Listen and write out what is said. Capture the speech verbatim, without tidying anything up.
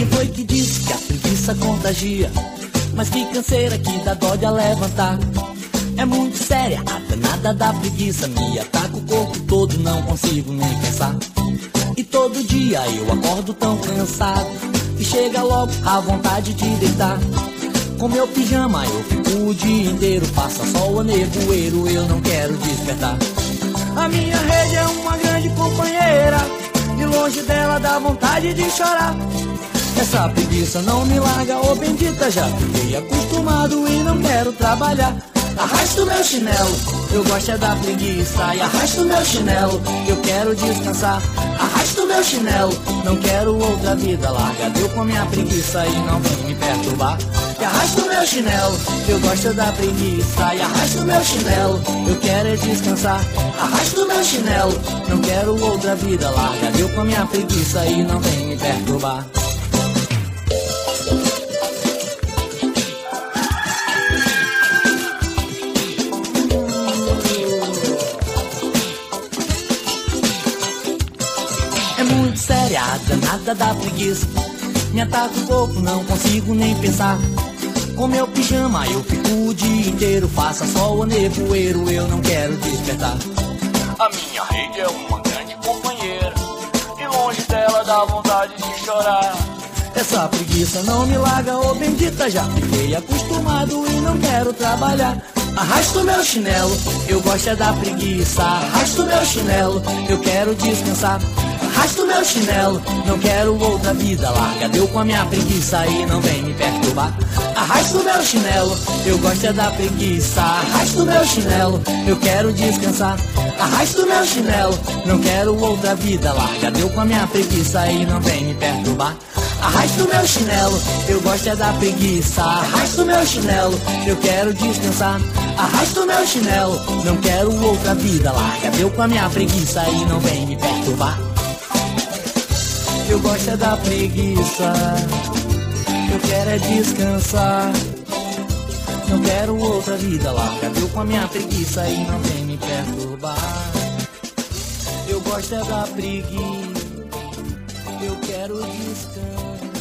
Quem foi que disse que a preguiça contagia? Mas que canseira que dá dó de a levantar. É muito séria a danada da preguiça, me ataca o corpo todo, não consigo nem pensar. E todo dia eu acordo tão cansado e chega logo a vontade de deitar. Com meu pijama eu fico o dia inteiro, passa sol ou nevoeiro, eu não quero despertar. A minha rede é uma grande companheira, e longe dela dá vontade de chorar. Essa preguiça não me larga, ô bendita, já fiquei acostumado e não quero trabalhar. Arrasto meu chinelo, eu gosto é da preguiça. E arrasto meu chinelo, eu quero descansar. Arrasto meu chinelo, não quero outra vida. Larga, deu com minha preguiça e não vem me perturbar. E arrasto meu chinelo, eu gosto da preguiça. E arrasto meu chinelo, eu quero é descansar. Arrasto meu chinelo, não quero outra vida. Larga, deu com minha preguiça e não vem me perturbar. É muito séria a danada da preguiça, me ataca o corpo, não consigo nem pensar. Com meu pijama eu fico o dia inteiro, faça sol ou nevoeiro, eu não quero despertar. A minha rede é uma grande companheira, e longe dela dá vontade de chorar. Essa preguiça não me larga, ô bendita, já fiquei acostumado e não quero trabalhar. Arrasto meu chinelo, eu gosto é da preguiça. Arrasto meu chinelo, eu quero descansar. Arrasto meu chinelo, não quero outra vida. Larga, deu com a minha preguiça e não vem me perturbar. Arrasto meu chinelo, eu gosto é da preguiça. Arrasto meu chinelo, eu quero descansar. Arrasto meu chinelo, não quero outra vida. Larga, deu com a minha preguiça e não vem me perturbar. Arrasto meu chinelo, eu gosto é da preguiça. Arrasto meu chinelo, eu quero descansar. Arrasto meu chinelo, não quero outra vida. Larga, deu com a minha preguiça e não vem me perturbar. Eu gosto é da preguiça, eu quero é descansar. Não quero outra vida, larga, deu com a minha preguiça e não vem me perturbar. Eu gosto é da preguiça, eu quero descansar.